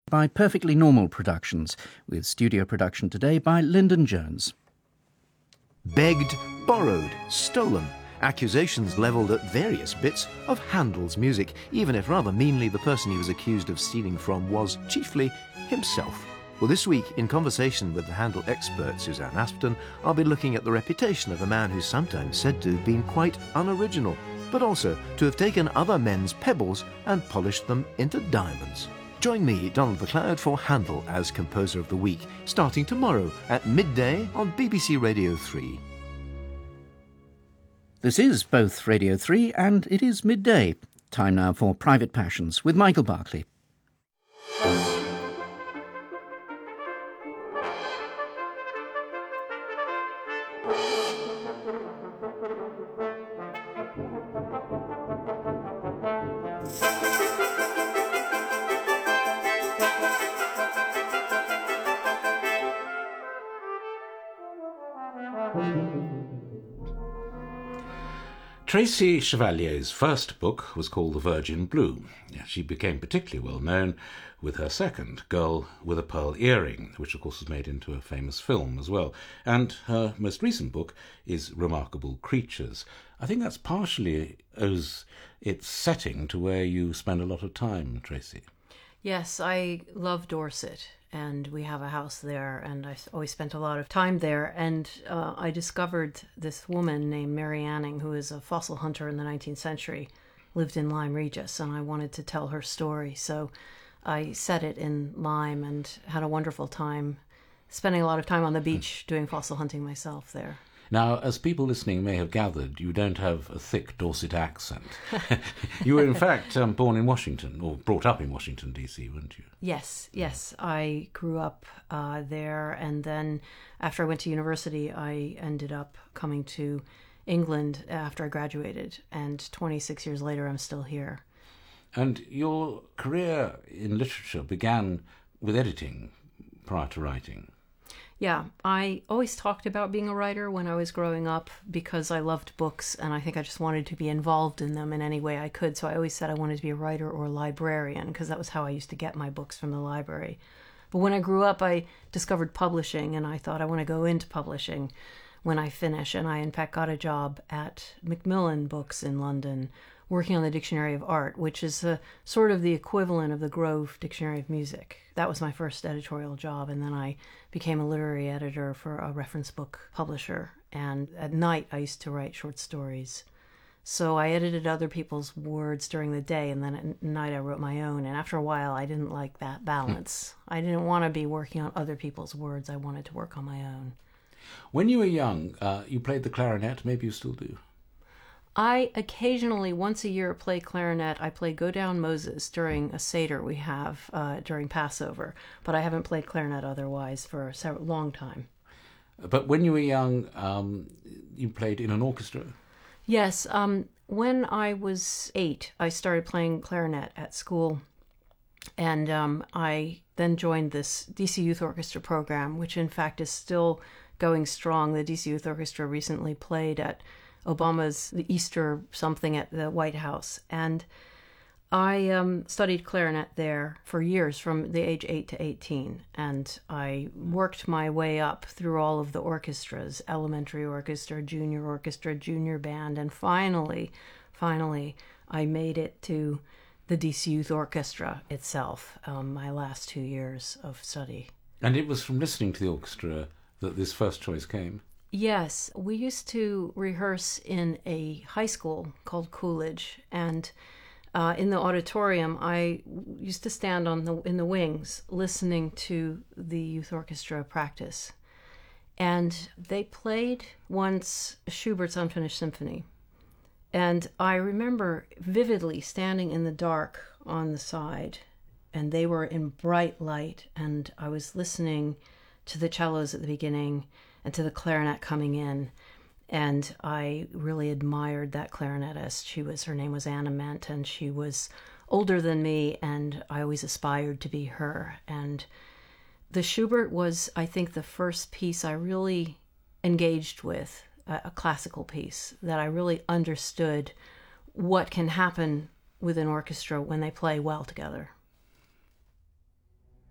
by Perfectly Normal Productions, with studio production today by Lyndon Jones. Begged, borrowed, stolen. Accusations levelled at various bits of Handel's music, even if rather meanly the person he was accused of stealing from was chiefly himself. Well, this week, in conversation with the Handel expert Suzanne Aspden, I'll be looking at the reputation of a man who's sometimes said to have been quite unoriginal, but also to have taken other men's pebbles and polished them into diamonds. Join me, Donald MacLeod, for Handel as Composer of the Week, starting tomorrow at midday on BBC Radio 3. This is both Radio 3 and it is midday. Time now for Private Passions with Michael Barclay. Tracy Chevalier's first book was called The Virgin Blue. She became particularly well known with her second, Girl with a Pearl Earring, which of course was made into a famous film as well. And her most recent book is Remarkable Creatures. I think that's partially owes its setting to where you spend a lot of time, Tracy. Yes, I love Dorset, and we have a house there, and I always spent a lot of time there. And I discovered this woman named Mary Anning, who is a fossil hunter in the 19th century, lived in Lyme Regis, and I wanted to tell her story. So I set it in Lyme and had a wonderful time, spending a lot of time on the beach doing fossil hunting myself there. Now, as people listening may have gathered, you don't have a thick Dorset accent. You were, in fact, born in Washington, or brought up in Washington, D.C., weren't you? Yes. I grew up there, and then after I went to university, I ended up coming to England after I graduated, and 26 years later, I'm still here. And your career in literature began with editing prior to writing. Yeah, I always talked about being a writer when I was growing up because I loved books and I think I just wanted to be involved in them in any way I could. So I always said I wanted to be a writer or a librarian because that was how I used to get my books from the library. But when I grew up, I discovered publishing and I thought I want to go into publishing when I finish. And I, in fact, got a job at Macmillan Books in London working on the Dictionary of Art, which is sort of the equivalent of the Grove Dictionary of Music. That was my first editorial job, and then I became a literary editor for a reference book publisher, and at night I used to write short stories. So I edited other people's words during the day, and then at night I wrote my own, and after a while I didn't like that balance. I didn't want to be working on other people's words, I wanted to work on my own. When you were young, you played the clarinet, maybe you still do? I occasionally, once a year, play clarinet. I play Go Down Moses during a Seder we have during Passover, but I haven't played clarinet otherwise for a long time. But when you were young, you played in an orchestra? Yes. When I was 8, I started playing clarinet at school, and I then joined this DC Youth Orchestra program, which in fact is still going strong. The DC Youth Orchestra recently played at Obama's the Easter something at the White House. And I studied clarinet there for years, from the age 8 to 18. And I worked my way up through all of the orchestras, elementary orchestra, junior band. And finally, I made it to the DC Youth Orchestra itself, my last 2 years of study. And it was from listening to the orchestra that this first choice came? Yes, we used to rehearse in a high school called Coolidge, and in the auditorium, I used to stand in the wings listening to the youth orchestra practice. And they played once Schubert's Unfinished Symphony. And I remember vividly standing in the dark on the side, and they were in bright light, and I was listening to the cellos at the beginning and to the clarinet coming in. And I really admired that clarinetist. Her name was Anna Ment, and she was older than me, and I always aspired to be her. And the Schubert was, I think, the first piece I really engaged with, a classical piece, that I really understood what can happen with an orchestra when they play well together.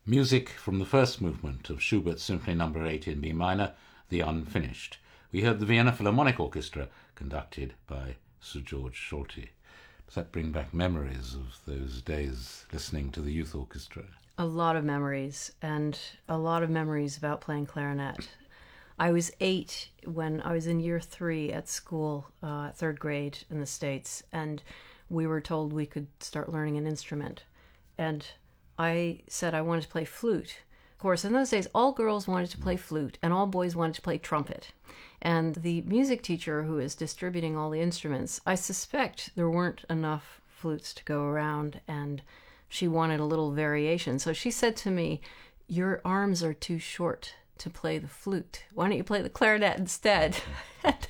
Music from the first movement of Schubert's Symphony No. 8 in B minor, The Unfinished. We heard the Vienna Philharmonic Orchestra, conducted by Sir George Solti. Does that bring back memories of those days listening to the youth orchestra? A lot of memories, and a lot of memories about playing clarinet. I was 8 when I was in year 3 at school, 3rd grade in the States, and we were told we could start learning an instrument. And I said I wanted to play flute. Of course, in those days, all girls wanted to play flute, and all boys wanted to play trumpet. And the music teacher who is distributing all the instruments, I suspect there weren't enough flutes to go around, and she wanted a little variation. So she said to me, "Your arms are too short to play the flute. Why don't you play the clarinet instead?" And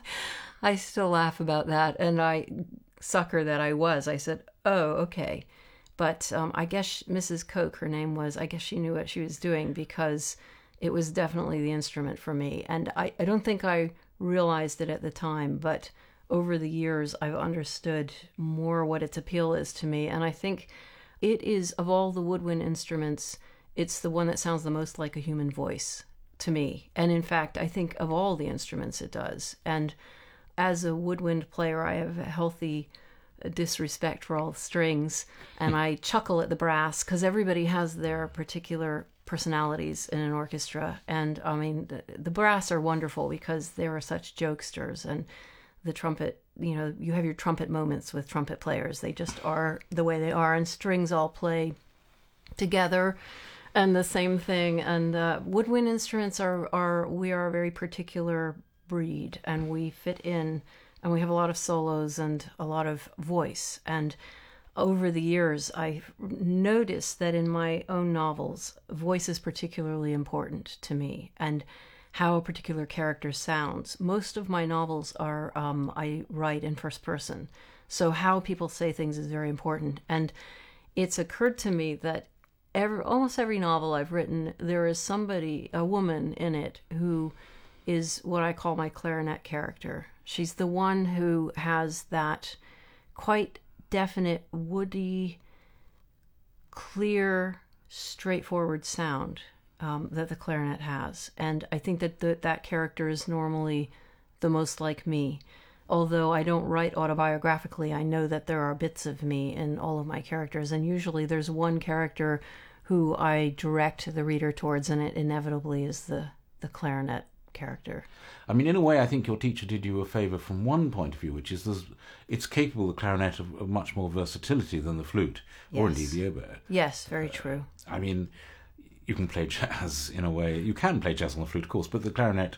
I still laugh about that, and sucker that I was, I said, "Oh, okay." But I guess Mrs. Koch, her name was, I guess she knew what she was doing, because it was definitely the instrument for me. And I don't think I realized it at the time, but over the years I've understood more what its appeal is to me. And I think it is, of all the woodwind instruments, it's the one that sounds the most like a human voice to me. And in fact, I think of all the instruments it does. And as a woodwind player, I have a healthy disrespect for all the strings, and I chuckle at the brass because everybody has their particular personalities in an orchestra. And I mean, the brass are wonderful because they are such jokesters, and the trumpet, you have your trumpet moments with trumpet players. They just are the way they are, and strings all play together and the same thing. And woodwind instruments we are a very particular breed, and we fit in, and we have a lot of solos and a lot of voice. And over the years, I've noticed that in my own novels, voice is particularly important to me, and how a particular character sounds. Most of my novels are, I write in first person, so how people say things is very important. And it's occurred to me that almost every novel I've written, there is a woman in it who is what I call my clarinet character. She's the one who has that quite definite, woody, clear, straightforward sound that the clarinet has. And I think that that character is normally the most like me. Although I don't write autobiographically, I know that there are bits of me in all of my characters. And usually there's one character who I direct the reader towards, and it inevitably is the clarinet character. I mean, in a way, I think your teacher did you a favour from one point of view, which is it's capable, the clarinet, of much more versatility than the flute, or indeed the oboe. Yes, very true. I mean, you can play jazz in a way. You can play jazz on the flute, of course, but the clarinet,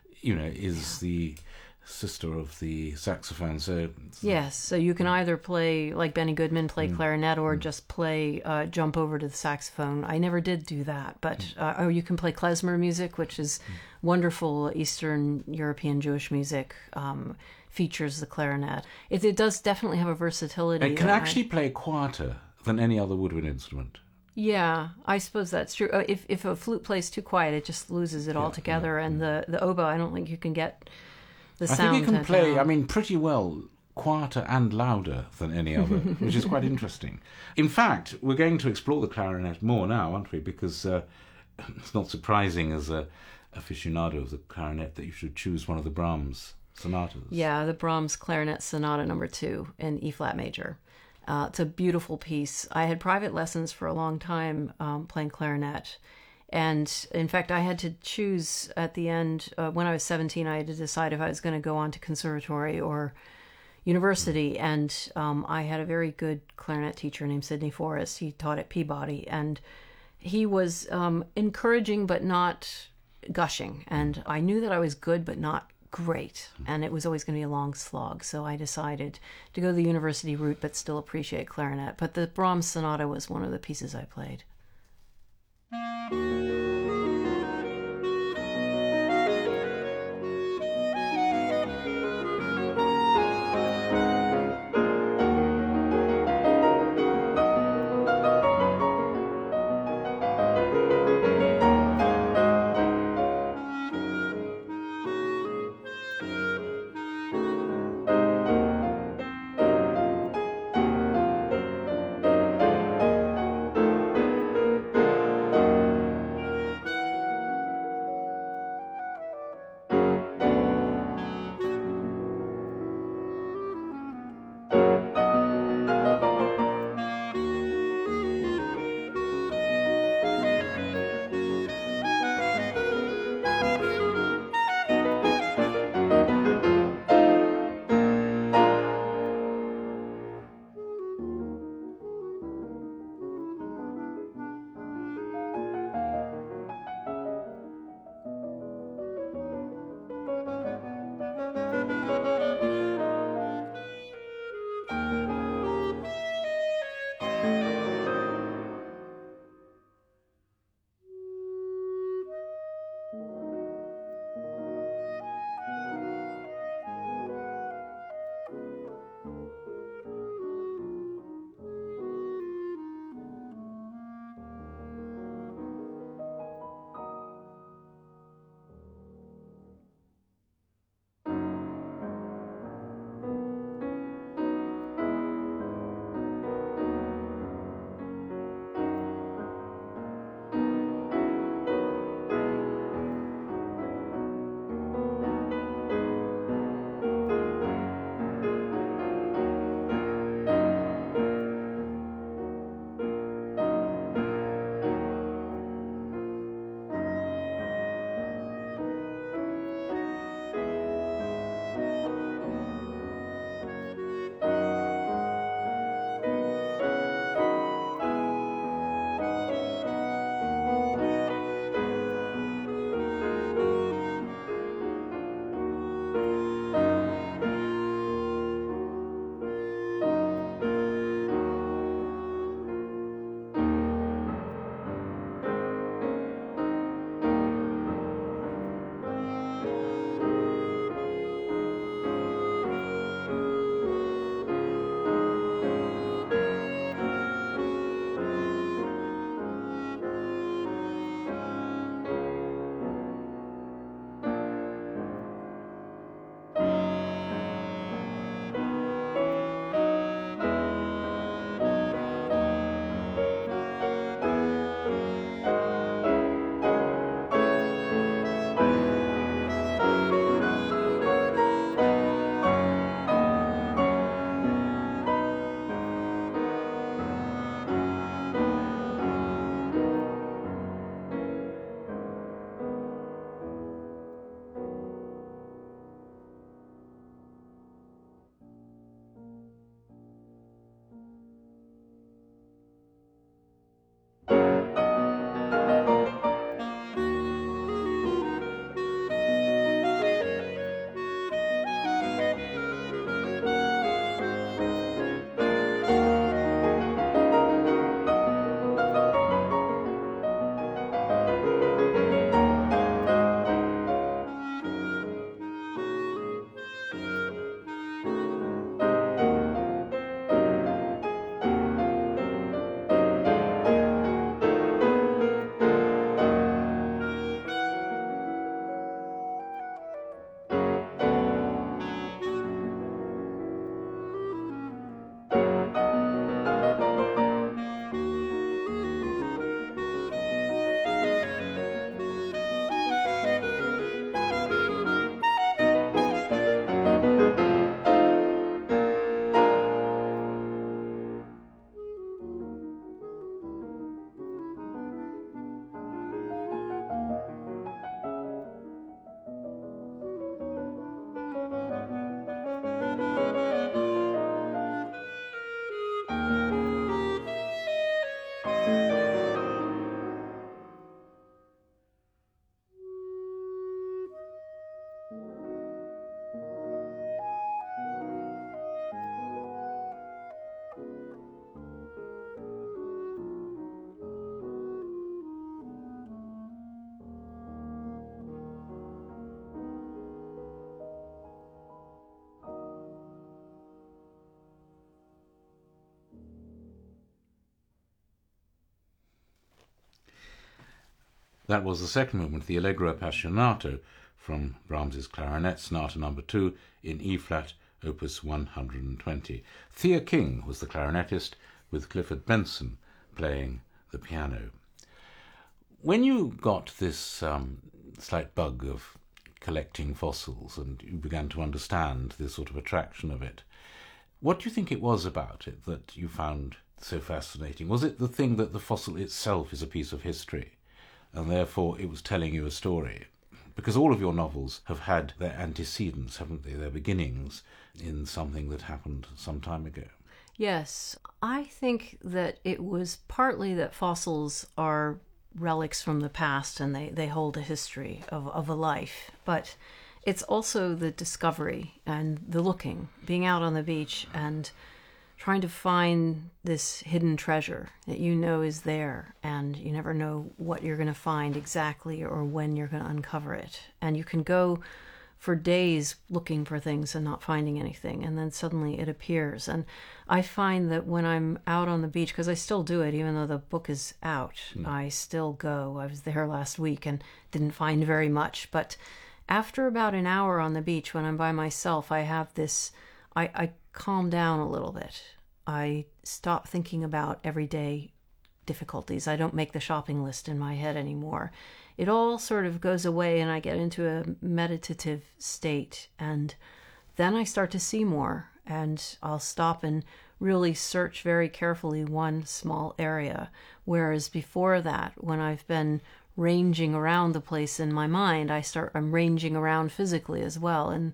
is the sister of the saxophone. So yes, so you can either play like Benny Goodman, play clarinet, or just play jump over to the saxophone. I never did do that, but or you can play klezmer music, which is wonderful Eastern European Jewish music. Features the clarinet. It does definitely have a versatility. It can actually play quieter than any other woodwind instrument. Yeah, I suppose that's true. If a flute plays too quiet, it just loses it altogether. And the oboe, I don't think you can get the sound. I think you can play, pretty well, quieter and louder than any other, which is quite interesting. In fact, we're going to explore the clarinet more now, aren't we? Because it's not surprising as a aficionado of the clarinet that you should choose one of the Brahms sonatas. Yeah, the Brahms Clarinet Sonata No. 2 in E-flat major. It's a beautiful piece. I had private lessons for a long time playing clarinet. And in fact, I had to choose at the end, when I was 17, I had to decide if I was going to go on to conservatory or university. And I had a very good clarinet teacher named Sidney Forrest. He taught at Peabody. And he was encouraging but not gushing. And I knew that I was good but not great. And it was always going to be a long slog. So I decided to go the university route but still appreciate clarinet. But the Brahms Sonata was one of the pieces I played. That was the second movement, the Allegro Appassionato, from Brahms's Clarinet Sonata No. 2 in E-flat, opus 120. Thea King was the clarinetist, with Clifford Benson playing the piano. When you got this slight bug of collecting fossils and you began to understand this sort of attraction of it, what do you think it was about it that you found so fascinating? Was it the thing that the fossil itself is a piece of history and therefore it was telling you a story? Because all of your novels have had their antecedents, haven't they, their beginnings in something that happened some time ago. Yes, I think that it was partly that fossils are relics from the past and they hold a history of a life, but it's also the discovery and the looking, being out on the beach and trying to find this hidden treasure that you know is there, and you never know what you're going to find exactly or when you're going to uncover it. And you can go for days looking for things and not finding anything, and then suddenly it appears. And I find that when I'm out on the beach, because I still do it even though the book is out, I still go. I was there last week and didn't find very much, but after about an hour on the beach when I'm by myself, I have this, I calm down a little bit. I stop thinking about everyday difficulties. I don't make the shopping list in my head anymore. It all sort of goes away and I get into a meditative state, and then I start to see more, and I'll stop and really search very carefully one small area. Whereas before that, when I've been ranging around the place in my mind, I'm ranging around physically as well, and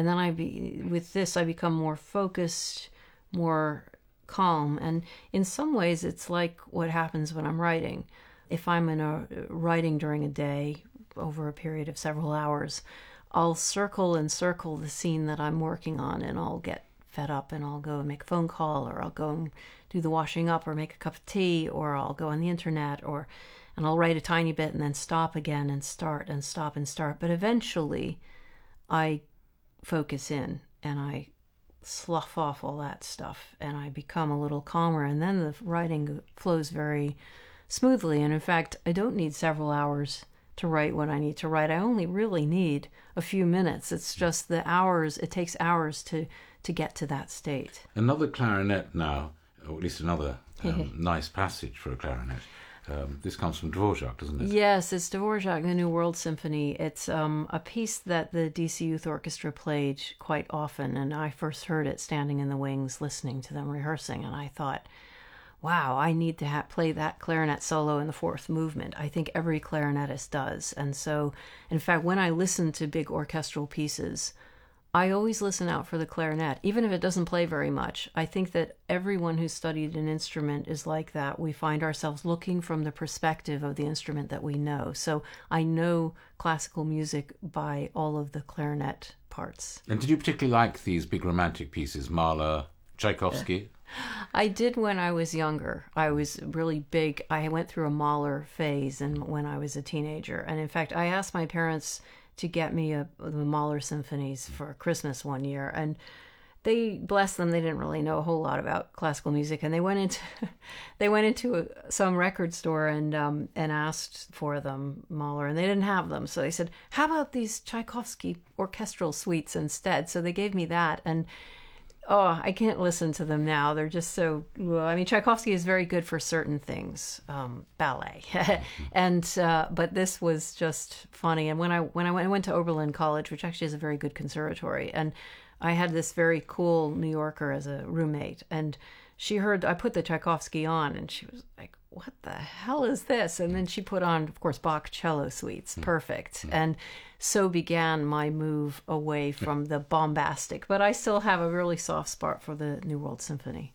then with this I become more focused, more calm. And in some ways it's like what happens when I'm writing. If I'm writing during a day over a period of several hours, I'll circle and circle the scene that I'm working on, and I'll get fed up and I'll go and make a phone call, or I'll go and do the washing up or make a cup of tea, or I'll go on the internet, and I'll write a tiny bit and then stop again and start and stop and start. But eventually I focus in and I slough off all that stuff and I become a little calmer, and then the writing flows very smoothly. And in fact, I don't need several hours to write what I need to write. I only really need a few minutes. It's just the hours, it takes hours to get to that state. Another clarinet now, or at least another nice passage for a clarinet. This comes from Dvorak, doesn't it? Yes, it's Dvorak, the New World Symphony. It's a piece that the DC Youth Orchestra played quite often, and I first heard it standing in the wings, listening to them rehearsing, and I thought, wow, I need to play that clarinet solo in the fourth movement. I think every clarinetist does. And so, in fact, when I listen to big orchestral pieces, I always listen out for the clarinet, even if it doesn't play very much. I think that everyone who's studied an instrument is like that. We find ourselves looking from the perspective of the instrument that we know. So I know classical music by all of the clarinet parts. And did you particularly like these big romantic pieces, Mahler, Tchaikovsky? I did when I was younger. I was really big. I went through a Mahler phase when I was a teenager. And in fact, I asked my parents to get me the Mahler symphonies for Christmas one year, and they, bless them, they didn't really know a whole lot about classical music, and they went into some record store and asked for them, Mahler, and they didn't have them, so they said, how about these Tchaikovsky orchestral suites instead? So they gave me that, and I can't listen to them now. They're just so, I mean, Tchaikovsky is very good for certain things, ballet. But this was just funny. And when I went to Oberlin College, which actually is a very good conservatory, and I had this very cool New Yorker as a roommate, and she heard, I put the Tchaikovsky on, and she was like, what the hell is this? And then she put on, of course, Bach cello suites. Perfect. And so began my move away from the bombastic. But I still have a really soft spot for the New World Symphony.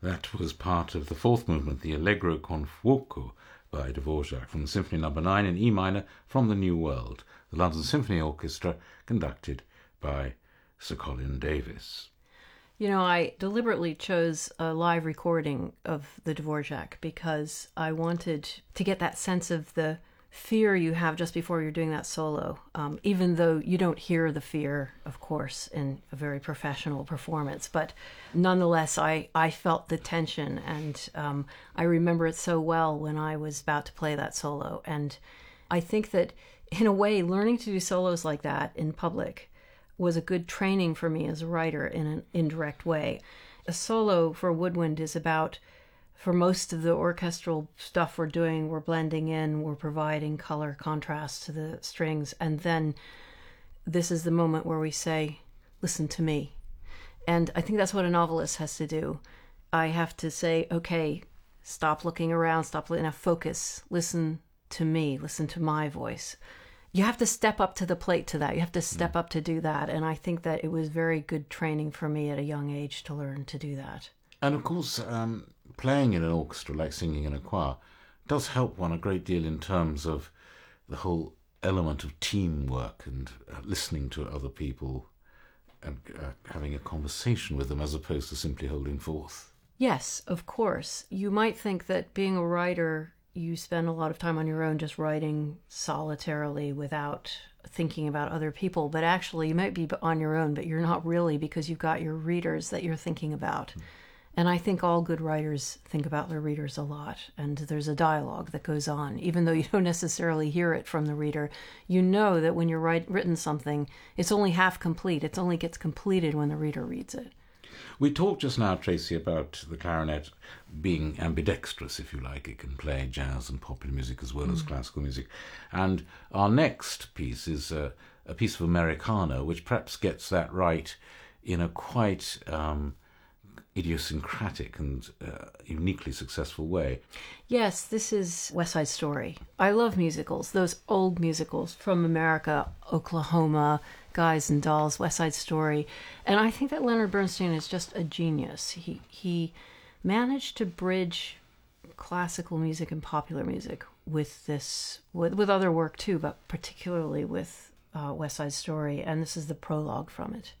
That was part of the fourth movement, the Allegro con fuoco by Dvorak, from the Symphony No. 9 in E minor from the New World, the London Symphony Orchestra, conducted by Sir Colin Davis. You know, I deliberately chose a live recording of the Dvorak because I wanted to get that sense of the fear you have just before you're doing that solo, even though you don't hear the fear, of course, in a very professional performance. But nonetheless, I felt the tension, and I remember it so well when I was about to play that solo. And I think that, in a way, learning to do solos like that in public was a good training for me as a writer in an indirect way. A solo for woodwind is about, for most of the orchestral stuff we're doing, we're blending in, we're providing color contrast to the strings, and then this is the moment where we say, listen to me. And I think that's what a novelist has to do. I have to say, okay, stop looking around, focus, listen to me, listen to my voice. You have to step up to the plate to that. You have to step up to do that. And I think that it was very good training for me at a young age to learn to do that. And of course, playing in an orchestra, like singing in a choir, does help one a great deal in terms of the whole element of teamwork and listening to other people and having a conversation with them as opposed to simply holding forth. Yes, of course. You might think that being a writer, you spend a lot of time on your own just writing solitarily without thinking about other people. But actually, you might be on your own, but you're not really, because you've got your readers that you're thinking about. And I think all good writers think about their readers a lot. And there's a dialogue that goes on. Even though you don't necessarily hear it from the reader, you know that when you're written something, it's only half complete. It only gets completed when the reader reads it. We talked just now, Tracy, about the clarinet being ambidextrous, if you like. It can play jazz and popular music as well as classical music. And our next piece is a piece of Americana, which perhaps gets that right in a quite idiosyncratic and uniquely successful way. Yes, this is West Side Story. I love musicals, those old musicals from America, Oklahoma, Guys and Dolls, West Side Story. And I think that Leonard Bernstein is just a genius. He managed to bridge classical music and popular music with this, with other work too, but particularly with West Side Story. And this is the prologue from it.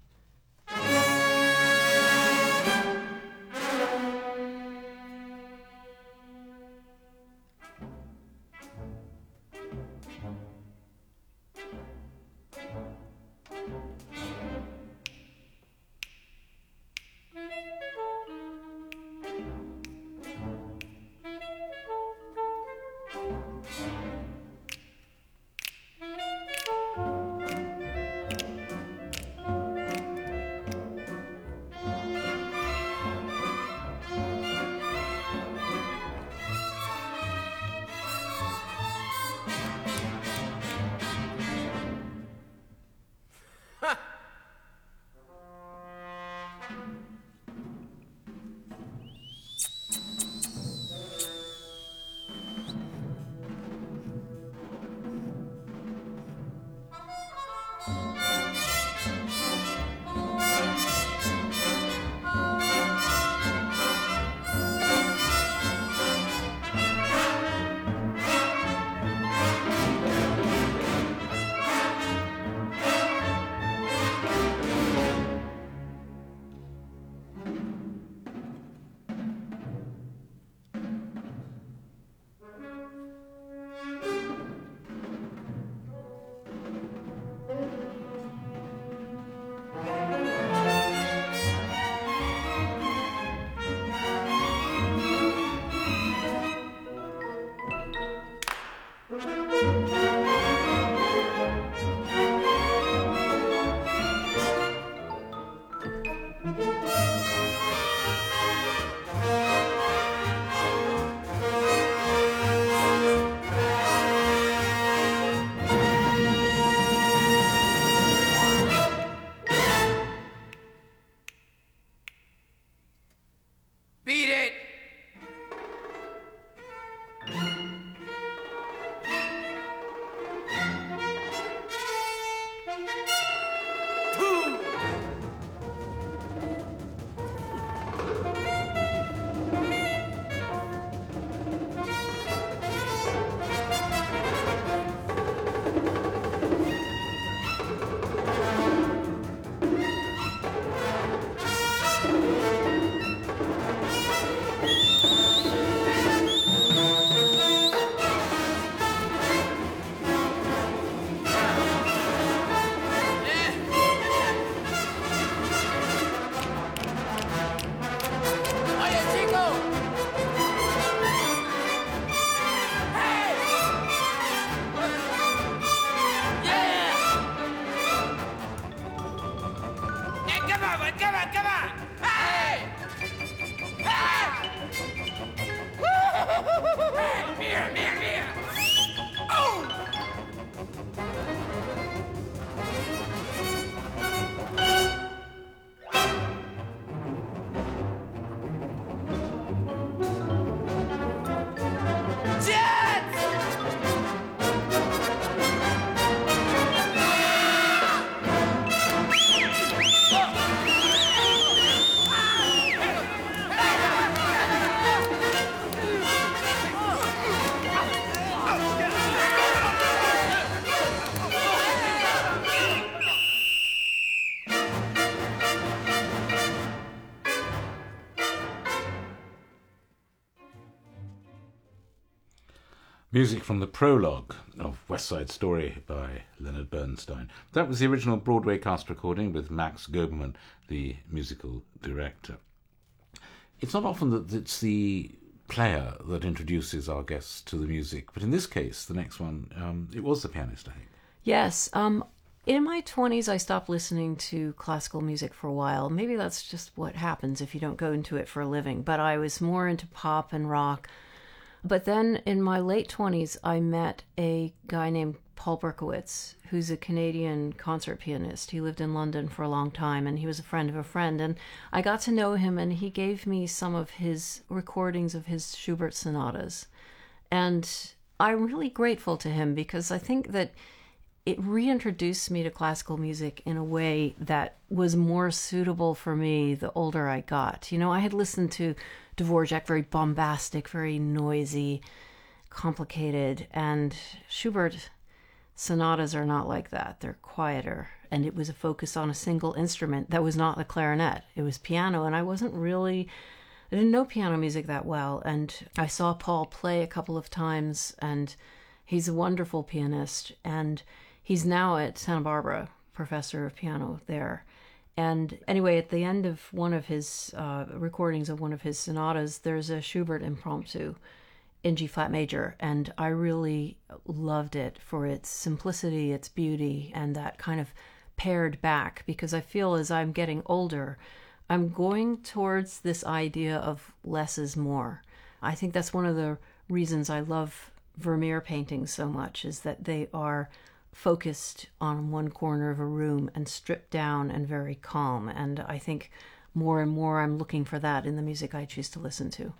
Music from the prologue of West Side Story by Leonard Bernstein. That was the original Broadway cast recording with Max Goberman, the musical director. It's not often that it's the player that introduces our guests to the music, but in this case, the next one, it was the pianist, I think. Yes. In my 20s, I stopped listening to classical music for a while. Maybe that's just what happens if you don't go into it for a living. But I was more into pop and rock. But then in my late 20s, I met a guy named Paul Berkowitz, who's a Canadian concert pianist. He lived in London for a long time, and he was a friend of a friend. And I got to know him, and he gave me some of his recordings of his Schubert sonatas. And I'm really grateful to him because I think that it reintroduced me to classical music in a way that was more suitable for me the older I got. You know, I had listened to Dvorak, very bombastic, very noisy, complicated, and Schubert sonatas are not like that. They're quieter, and it was a focus on a single instrument that was not the clarinet. It was piano, and I didn't know piano music that well, and I saw Paul play a couple of times, and he's a wonderful pianist, and he's now at Santa Barbara, professor of piano there. And anyway, at the end of one of his recordings of one of his sonatas, there's a Schubert impromptu in G-flat major, and I really loved it for its simplicity, its beauty, and that kind of pared back, because I feel as I'm getting older, I'm going towards this idea of less is more. I think that's one of the reasons I love Vermeer paintings so much, is that they are focused on one corner of a room and stripped down and very calm. And I think more and more I'm looking for that in the music I choose to listen to.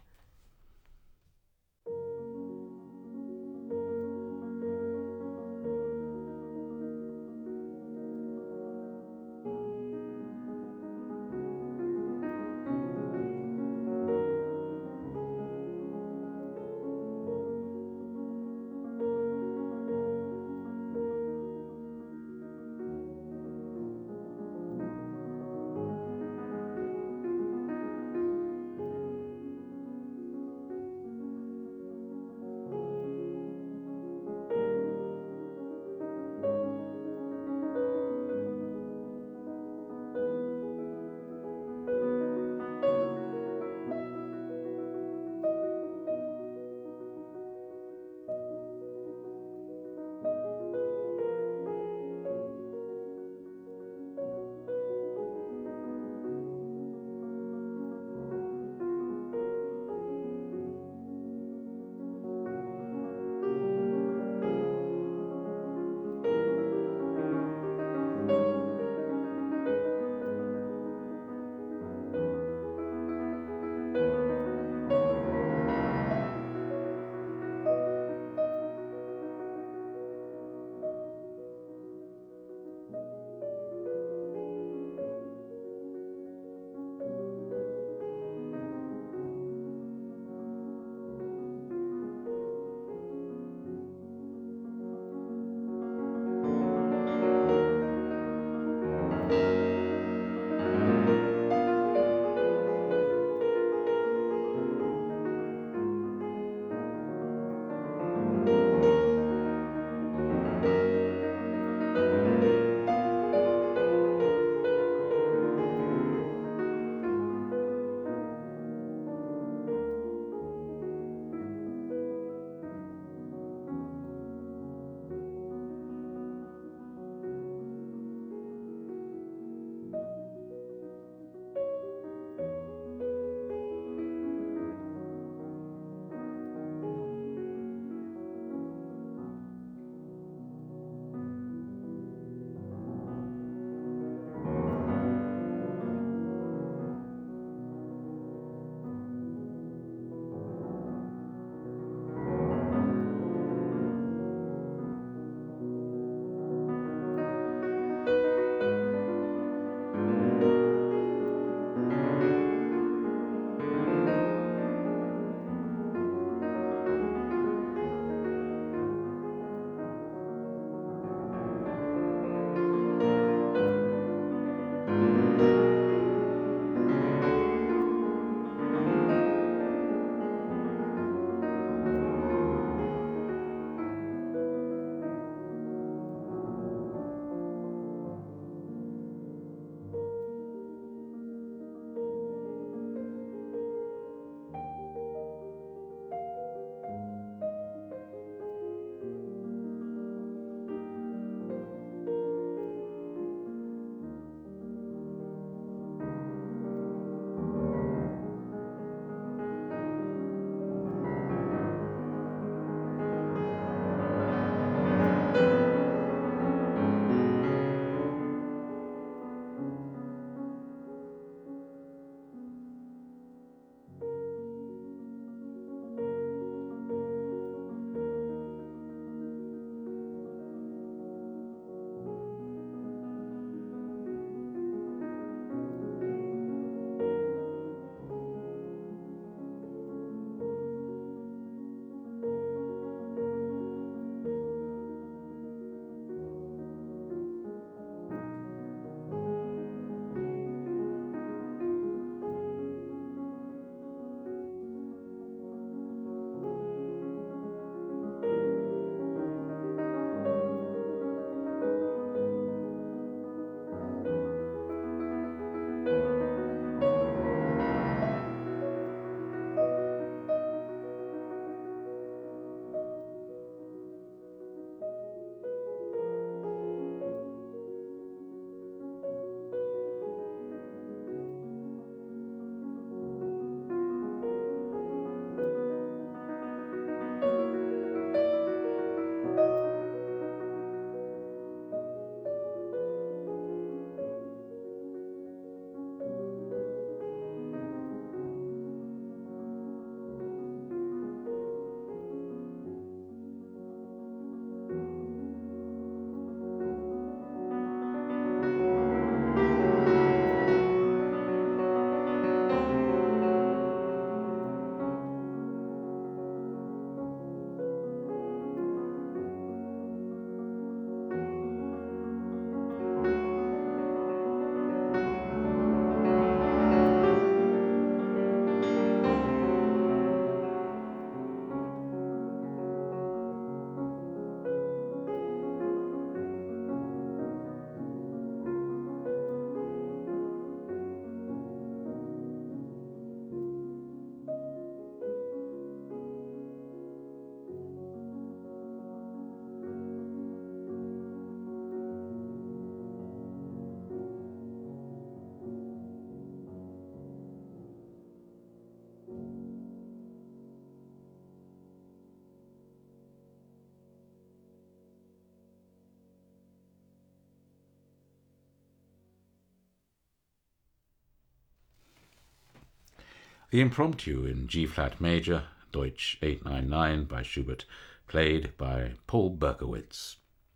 The Impromptu in G-flat major, Deutsch 899 by Schubert, played by Paul Berkowitz.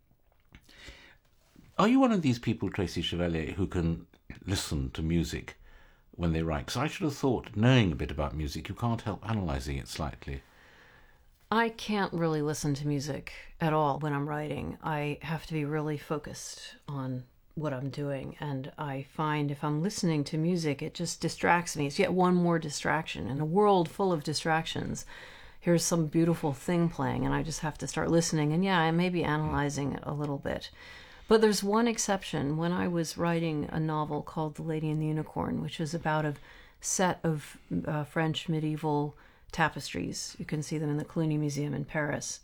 Are you one of these people, Tracy Chevalier, who can listen to music when they write? Because I should have thought, knowing a bit about music, you can't help analysing it slightly. I can't really listen to music at all when I'm writing. I have to be really focused on what I'm doing, and I find if I'm listening to music, it just distracts me. It's yet one more distraction in a world full of distractions. Here's some beautiful thing playing, and I just have to start listening, and yeah, I may be analyzing it a little bit. But there's one exception. When I was writing a novel called The Lady and the Unicorn, which is about a set of French medieval tapestries, you can see them in the Cluny Museum in Paris,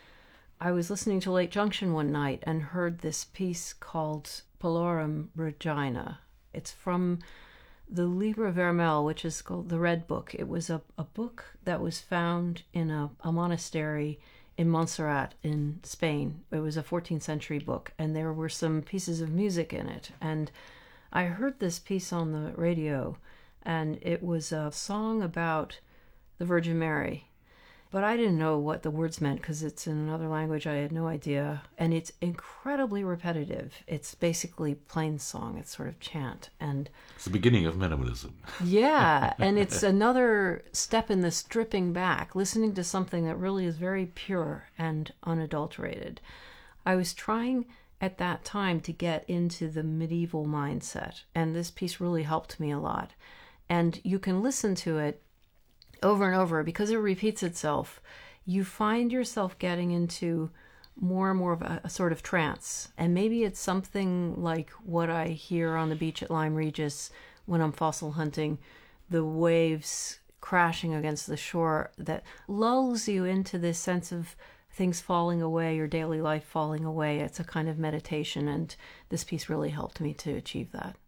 I was listening to Lake Junction one night and heard this piece called Palorum Regina. It's from the Libre Vermel, which is called the Red Book. It was a book that was found in a monastery in Montserrat in Spain. It was a 14th century book, and there were some pieces of music in it. And I heard this piece on the radio, and it was a song about the Virgin Mary. But I didn't know what the words meant because it's in another language. I had no idea. And it's incredibly repetitive. It's basically plain song. It's sort of chant. And it's the beginning of minimalism. Yeah. And it's another step in the stripping back, listening to something that really is very pure and unadulterated. I was trying at that time to get into the medieval mindset. And this piece really helped me a lot. And you can listen to it over and over, because it repeats itself, you find yourself getting into more and more of a sort of trance. And maybe it's something like what I hear on the beach at Lyme Regis when I'm fossil hunting, the waves crashing against the shore, that lulls you into this sense of things falling away, your daily life falling away. It's a kind of meditation, and this piece really helped me to achieve that.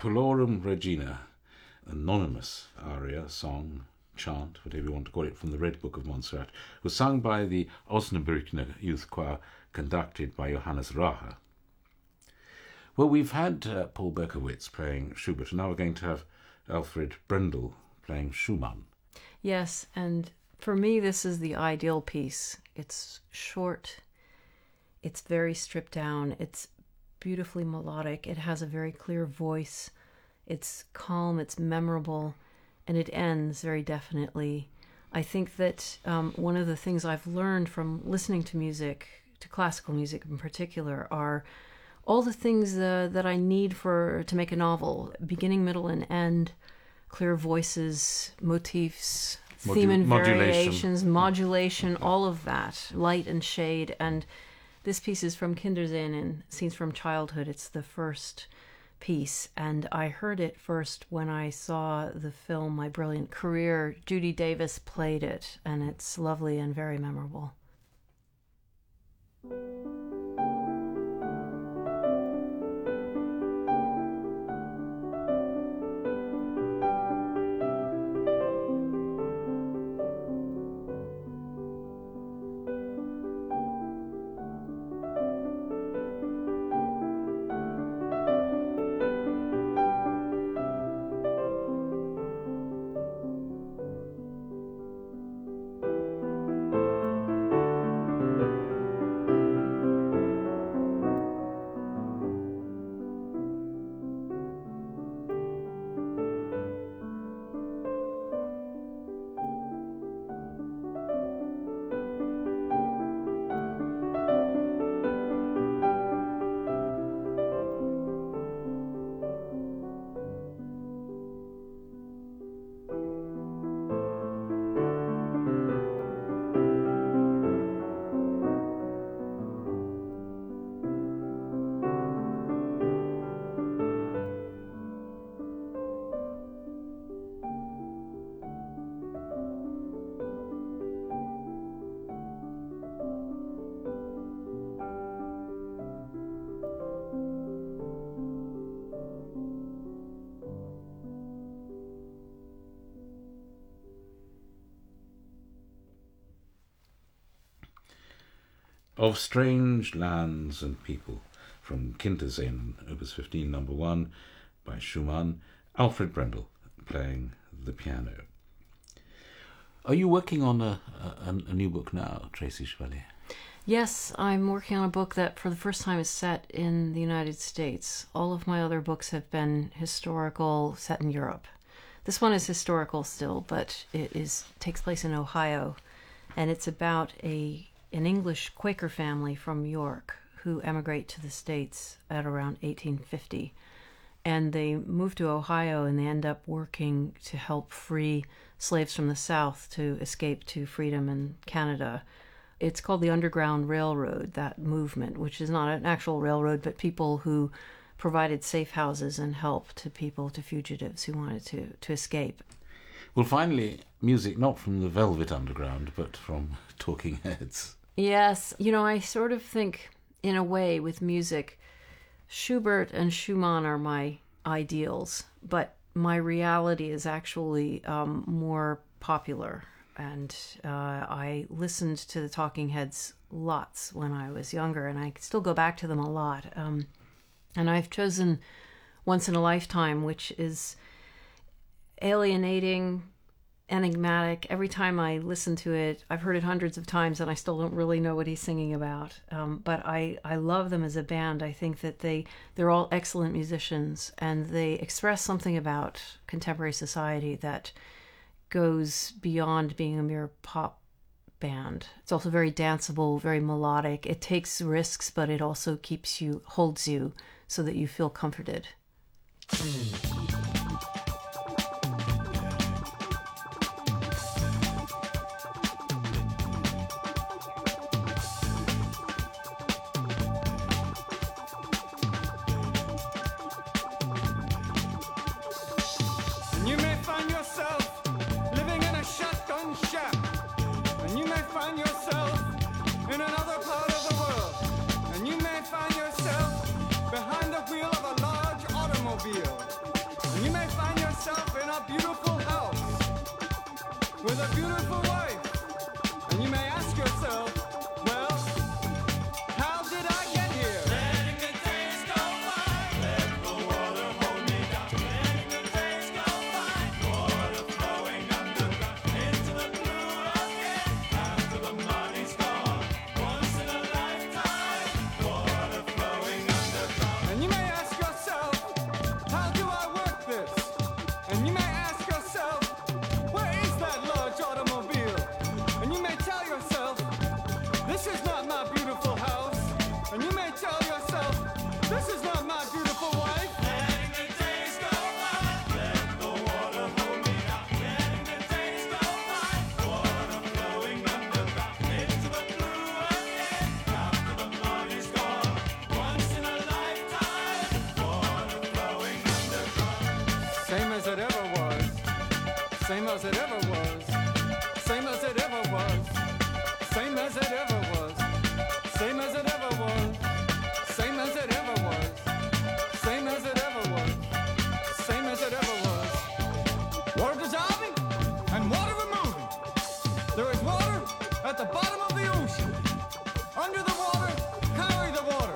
Pulorum Regina, anonymous aria, song, chant, whatever you want to call it, from the Red Book of Montserrat, was sung by the Osnabrückner Youth Choir, conducted by Johannes Rahe. Well, we've had Paul Berkowitz playing Schubert, and now we're going to have Alfred Brendel playing Schumann. Yes, and for me, this is the ideal piece. It's short, it's very stripped down, it's beautifully melodic, it has a very clear voice, it's calm, it's memorable, and it ends very definitely. I think that one of the things I've learned from listening to music, to classical music in particular, are all the things that I need to make a novel: beginning, middle, and end, clear voices, motifs, theme and variations, modulation, all of that, light and shade. And this piece is from Kindersehen, Scenes from Childhood. It's the first piece, and I heard it first when I saw the film My Brilliant Career. Judy Davis played it, and it's lovely and very memorable. Of Strange Lands and People, from Kindersehen, Opus 15, number 1, by Schumann, Alfred Brendel playing the piano. Are you working on a new book now, Tracy Chevalier? Yes, I'm working on a book that for the first time is set in the United States. All of my other books have been historical, set in Europe. This one is historical still, but it takes place in Ohio, and it's about an English Quaker family from York who emigrate to the States at around 1850. And they move to Ohio, and they end up working to help free slaves from the South to escape to freedom in Canada. It's called the Underground Railroad, that movement, which is not an actual railroad, but people who provided safe houses and help to people, to fugitives who wanted to escape. Well, finally, music not from the Velvet Underground, but from Talking Heads. Yes, I sort of think, in a way, with music, Schubert and Schumann are my ideals, but my reality is actually more popular. And I listened to the Talking Heads lots when I was younger, and I still go back to them a lot. And I've chosen Once in a Lifetime, which is alienating, enigmatic. Every time I listen to it, I've heard it hundreds of times, and I still don't really know what he's singing about. But I love them as a band. I think that they're all excellent musicians, and they express something about contemporary society that goes beyond being a mere pop band. It's also very danceable, very melodic. It takes risks, but it also holds you so that you feel comforted. You may find yourself living in a shotgun shack, and you may find yourself in another part of the world, and you may find yourself behind the wheel of a large automobile. with a beautiful wife. And you may ask yourself, well, how did I get here? Letting the days go by, let the water hold me down. Letting the days go by, water flowing underground into the blue again. After the money's gone, once in a lifetime, water flowing underground. And you may ask yourself, how do I work this? And you may ask yourself, where is that large automobile? And you may tell yourself, this is not my beautiful house. And you may tell yourself, this is not my beautiful wife. Letting the days go by, let the water hold me down. Letting the days go by, water flowing underground into the blue again. After the money's gone, once in a lifetime, water flowing underground. Same as it ever was. Same as it ever was. Same as it ever was. Same as it ever was. Same as it ever was. Same as it ever was. Same as it ever was. Same as it ever was. Water dissolving and water removing. There is water at the bottom of the ocean. Under the water, carry the water.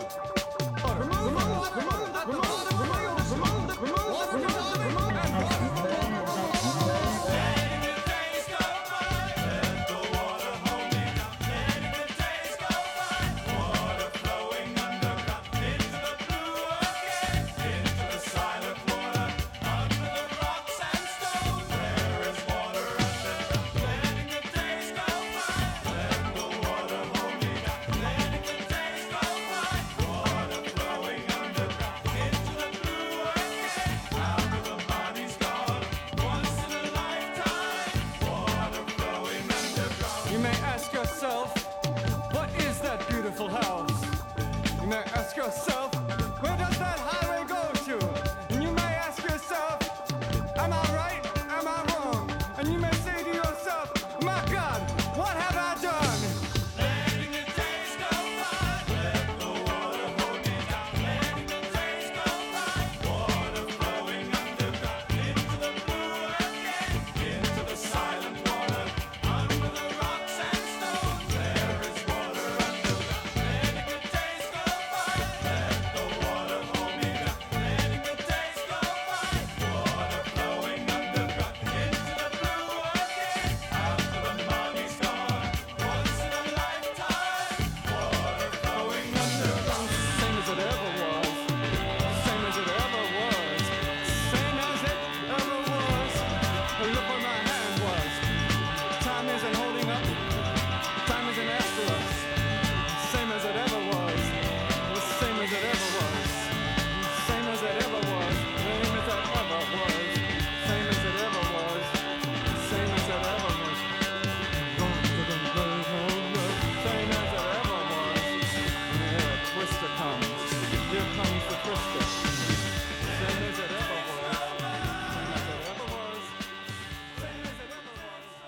Remove the water at the bottom of the ocean. Water dissolving and water removing. Letting the days go by, let the water hold me down. Letting the days go by, water flowing underground into the blue again, into the silent water, under the rocks and stones. There is water underground. Letting the days go by, let the water hold me down. Letting the days go by, water flowing underground into the blue again. After the money's gone, once in a lifetime, water flowing underground. You may ask yourself, what is that beautiful house? You may ask yourself, where does that highway go to? And you may ask yourself, am I right? Am I wrong? And you may say to yourself, my God, what have I done? Letting the days go by, let the water hold me down. Letting the days go by, water flowing underground into the blue again, into the silent water, under the rocks and stones. There is water underground. Letting the days go by, let the water hold me down. Letting the days go by, water flowing underground into the blue again. After the money's gone, once in a lifetime, water flowing underground. Same as it ever was. Same as it ever was. Same as it ever was. Look where my hand was. Time isn't holding up. Time isn't after us. Same as it ever was. Same as it ever was. Same as it ever was. Same as it ever was. Same as it ever was. Same as it ever was. Same as it ever was. Here a twister comes. Here comes the twister. Same as it ever was. Same as it ever was. Same as it ever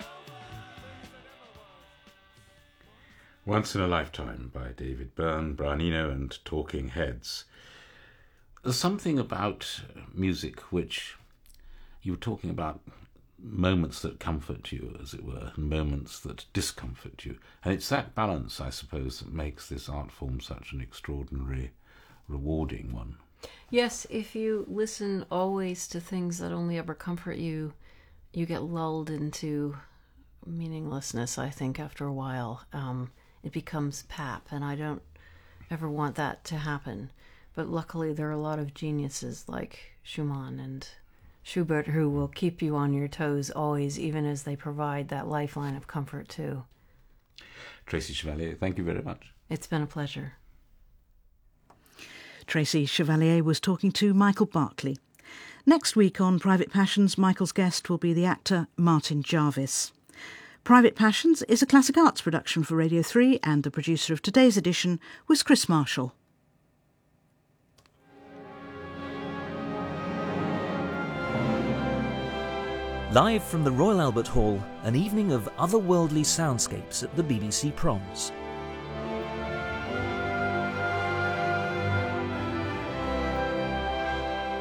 was. Once in a Lifetime by David Byrne, Brian Eno and Talking Heads. There's something about music which you were talking about, moments that comfort you, as it were, and moments that discomfort you. And it's that balance, I suppose, that makes this art form such an extraordinary, rewarding one. Yes, if you listen always to things that only ever comfort you, you get lulled into meaninglessness, I think, after a while. It becomes pap, and I don't ever want that to happen. But luckily there are a lot of geniuses like Schumann and Schubert who will keep you on your toes always, even as they provide that lifeline of comfort too. Tracy Chevalier, thank you very much. It's been a pleasure. Tracy Chevalier was talking to Michael Barclay. Next week on Private Passions, Michael's guest will be the actor Martin Jarvis. Private Passions is a Classic Arts production for Radio 3, and the producer of today's edition was Chris Marshall. Live from the Royal Albert Hall, an evening of otherworldly soundscapes at the BBC Proms.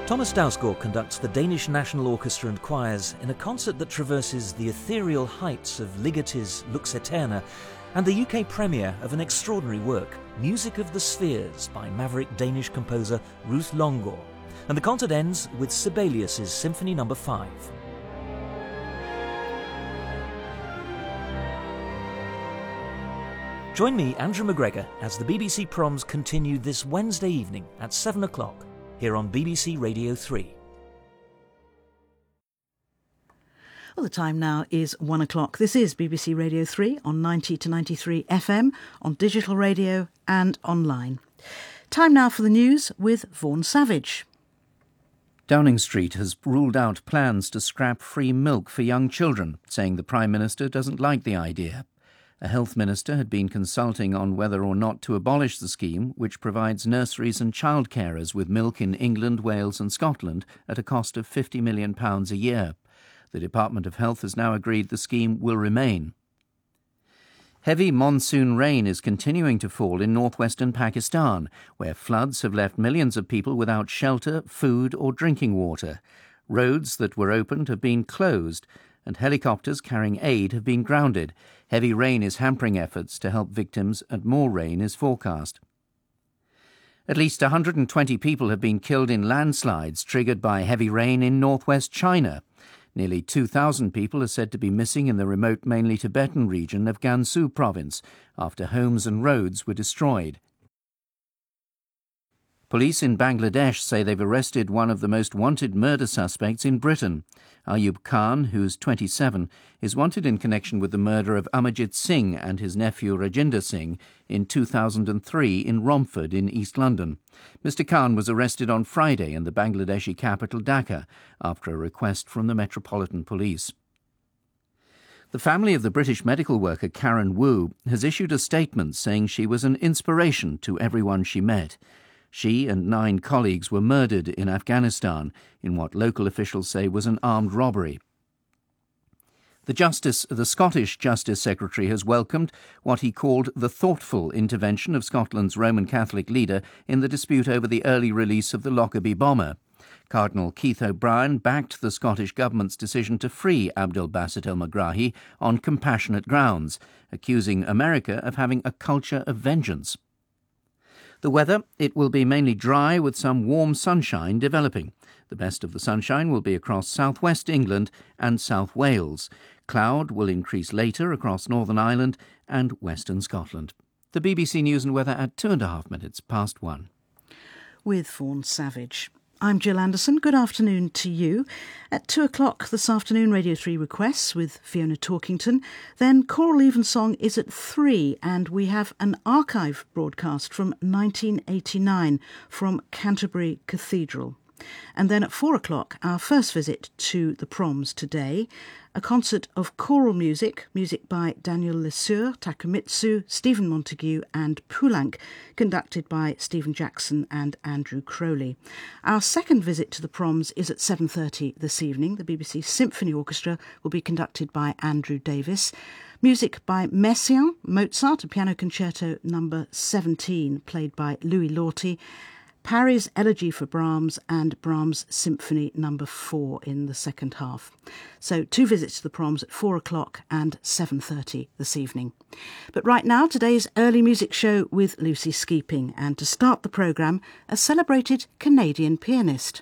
Thomas Dausgaard conducts the Danish National Orchestra and Choirs in a concert that traverses the ethereal heights of Ligeti's Lux Aeterna and the UK premiere of an extraordinary work, Music of the Spheres by maverick Danish composer Ruth Longgaard. And the concert ends with Sibelius' Symphony No. 5. Join me, Andrew McGregor, as the BBC Proms continue this Wednesday evening at 7 o'clock here on BBC Radio 3. Well, the time now is 1 o'clock. This is BBC Radio 3 on 90 to 93 FM, on digital radio and online. Time now for the news with Vaughan Savage. Downing Street has ruled out plans to scrap free milk for young children, saying the Prime Minister doesn't like the idea. A health minister had been consulting on whether or not to abolish the scheme, which provides nurseries and child carers with milk in England, Wales and Scotland at a cost of £50 million a year. The Department of Health has now agreed the scheme will remain. Heavy monsoon rain is continuing to fall in northwestern Pakistan, where floods have left millions of people without shelter, food or drinking water. Roads that were opened have been closed, and helicopters carrying aid have been grounded. Heavy rain is hampering efforts to help victims, and more rain is forecast. At least 120 people have been killed in landslides triggered by heavy rain in northwest China. Nearly 2,000 people are said to be missing in the remote, mainly Tibetan region of Gansu province after homes and roads were destroyed. Police in Bangladesh say they've arrested one of the most wanted murder suspects in Britain. Ayub Khan, who's 27, is wanted in connection with the murder of Amarjit Singh and his nephew Rajinder Singh in 2003 in Romford in East London. Mr. Khan was arrested on Friday in the Bangladeshi capital Dhaka after a request from the Metropolitan Police. The family of the British medical worker Karen Wu has issued a statement saying she was an inspiration to everyone she met. She and 9 colleagues were murdered in Afghanistan in what local officials say was an armed robbery. The Scottish Justice Secretary has welcomed what he called the thoughtful intervention of Scotland's Roman Catholic leader in the dispute over the early release of the Lockerbie bomber. Cardinal Keith O'Brien backed the Scottish government's decision to free Abdel Basit el-Megrahi on compassionate grounds, accusing America of having a culture of vengeance. The weather, it will be mainly dry with some warm sunshine developing. The best of the sunshine will be across southwest England and South Wales. Cloud will increase later across Northern Ireland and western Scotland. The BBC News and Weather at 2.5 past 1. With Vaughan Savage. I'm Jill Anderson. Good afternoon to you. At 2 o'clock this afternoon, Radio 3 Requests with Fiona Torkington. Then Choral Evensong is at 3, and we have an archive broadcast from 1989 from Canterbury Cathedral. And then at 4 o'clock, our first visit to the Proms today, a concert of choral music by Daniel Lesueur, Takemitsu, Stephen Montague and Poulenc, conducted by Stephen Jackson and Andrew Crowley. Our second visit to the Proms is at 7:30 this evening. The BBC Symphony Orchestra will be conducted by Andrew Davis. Music by Messiaen, Mozart, a piano concerto number 17, played by Louis Lorty, Parry's Elegy for Brahms and Brahms Symphony No. 4 in the second half. So 2 visits to the Proms at 4 o'clock and 7:30 this evening. But right now, today's early music show with Lucy Skeeping, and to start the programme, a celebrated Canadian pianist.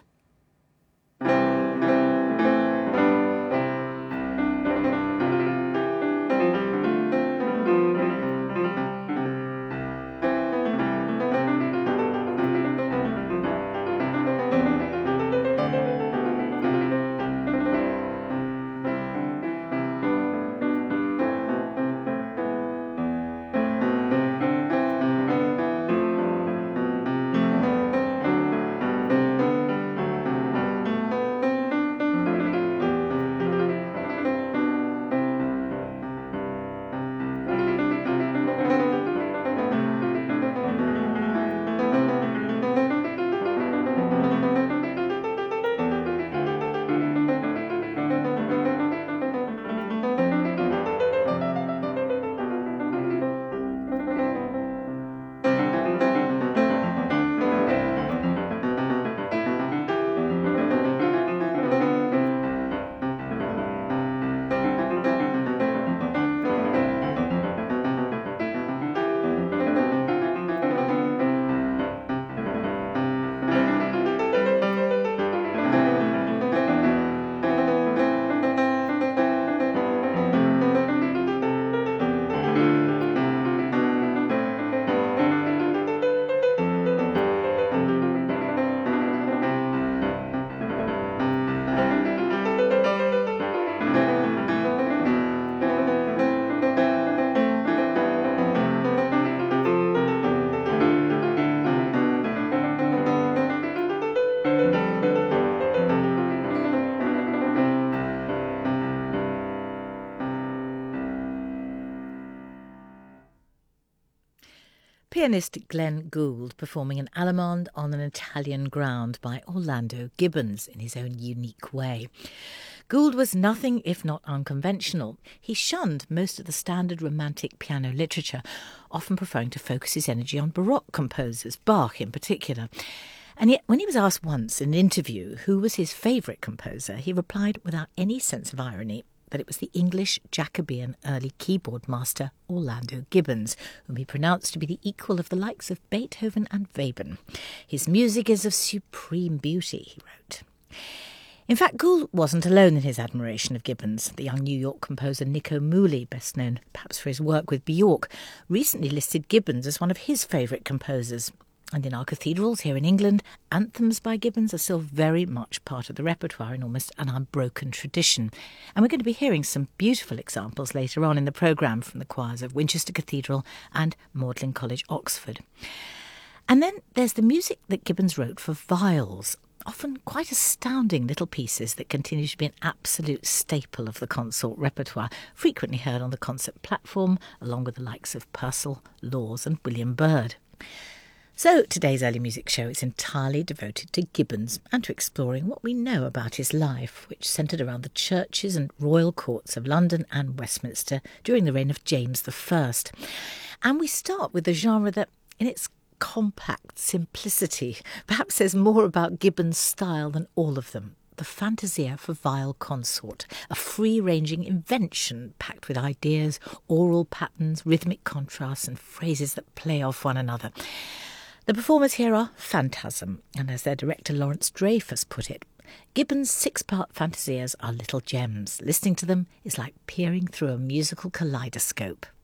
pianist Glenn Gould performing an Allemande on an Italian ground by Orlando Gibbons in his own unique way. Gould was nothing if not unconventional. He shunned most of the standard romantic piano literature, often preferring to focus his energy on Baroque composers, Bach in particular. And yet, when he was asked once in an interview who was his favourite composer, he replied without any sense of irony that it was the English Jacobean early keyboard master Orlando Gibbons, whom he pronounced to be the equal of the likes of Beethoven and Webern. His music is of supreme beauty, he wrote. In fact, Gould wasn't alone in his admiration of Gibbons. The young New York composer Nico Muhly, best known perhaps for his work with Bjork, recently listed Gibbons as one of his favourite composers. And in our cathedrals here in England, anthems by Gibbons are still very much part of the repertoire in almost an unbroken tradition. And we're going to be hearing some beautiful examples later on in the programme from the choirs of Winchester Cathedral and Magdalen College, Oxford. And then there's the music that Gibbons wrote for viols, often quite astounding little pieces that continue to be an absolute staple of the consort repertoire, frequently heard on the concert platform, along with the likes of Purcell, Laws and William Byrd. So today's Early Music Show is entirely devoted to Gibbons and to exploring what we know about his life, which centred around the churches and royal courts of London and Westminster during the reign of James I. And we start with a genre that, in its compact simplicity, perhaps says more about Gibbons' style than all of them. The Fantasia for Viol Consort, a free-ranging invention packed with ideas, oral patterns, rhythmic contrasts and phrases that play off one another. The performers here are phantasm, and as their director Lawrence Dreyfus put it, Gibbons' 6-part fantasias are little gems. Listening to them is like peering through a musical kaleidoscope.